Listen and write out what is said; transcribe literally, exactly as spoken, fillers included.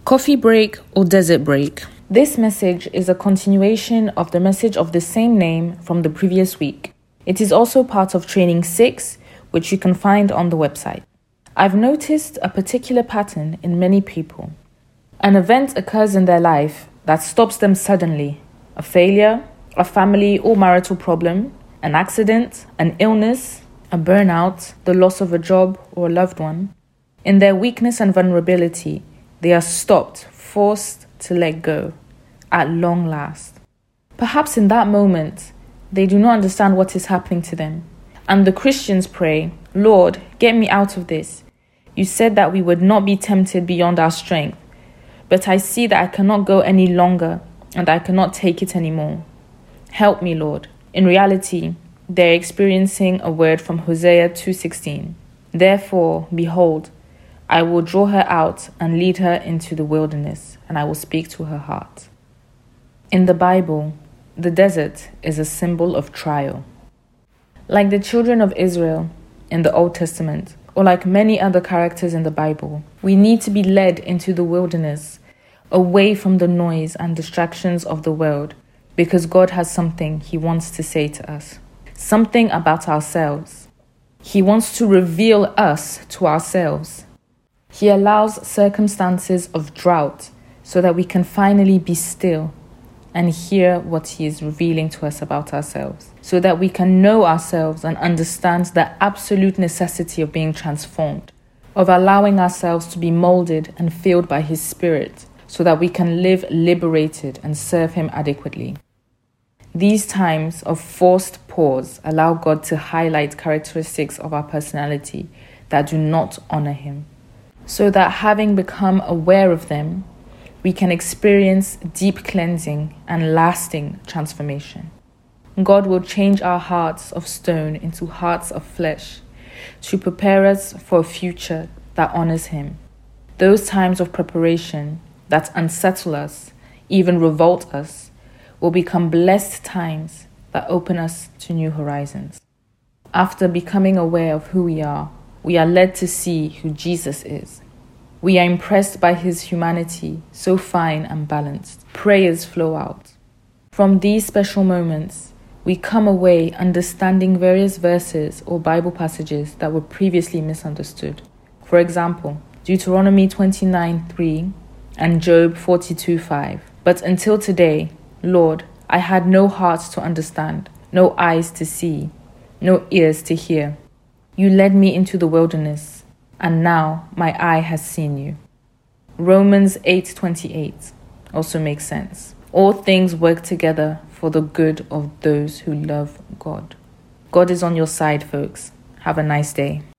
Coffee break or desert break? This message is a continuation of the message of the same name from the previous week. It is also part of Training six, which you can find on the website. I've noticed a particular pattern in many people. An event occurs in their life that stops them suddenly. A failure, a family or marital problem, an accident, an illness, a burnout, the loss of a job or a loved one. In their weakness and vulnerability, they are stopped, forced to let go, at long last. Perhaps in that moment, they do not understand what is happening to them. And the Christians pray, "Lord, get me out of this. You said that we would not be tempted beyond our strength, but I see that I cannot go any longer and I cannot take it anymore. Help me, Lord." In reality, they're experiencing a word from Hosea two sixteen. "Therefore, behold, I will draw her out and lead her into the wilderness, and I will speak to her heart." In the Bible, the desert is a symbol of trial. Like the children of Israel in the Old Testament, or like many other characters in the Bible, we need to be led into the wilderness, away from the noise and distractions of the world, because God has something He wants to say to us, something about ourselves. He wants to reveal us to ourselves. He allows circumstances of drought so that we can finally be still and hear what He is revealing to us about ourselves, so that we can know ourselves and understand the absolute necessity of being transformed, of allowing ourselves to be molded and filled by His Spirit, so that we can live liberated and serve Him adequately. These times of forced pause allow God to highlight characteristics of our personality that do not honor Him, so that having become aware of them, we can experience deep cleansing and lasting transformation. God will change our hearts of stone into hearts of flesh to prepare us for a future that honors Him. Those times of preparation that unsettle us, even revolt us, will become blessed times that open us to new horizons. After becoming aware of who we are, we are led to see who Jesus is. We are impressed by His humanity, so fine and balanced. Prayers flow out. From these special moments, we come away understanding various verses or Bible passages that were previously misunderstood. For example, Deuteronomy twenty-nine three and Job forty-two five. "But until today, Lord, I had no heart to understand, no eyes to see, no ears to hear. You led me into the wilderness, and now my eye has seen you." Romans eight twenty-eight also makes sense. All things work together for the good of those who love God. God is on your side, folks. Have a nice day.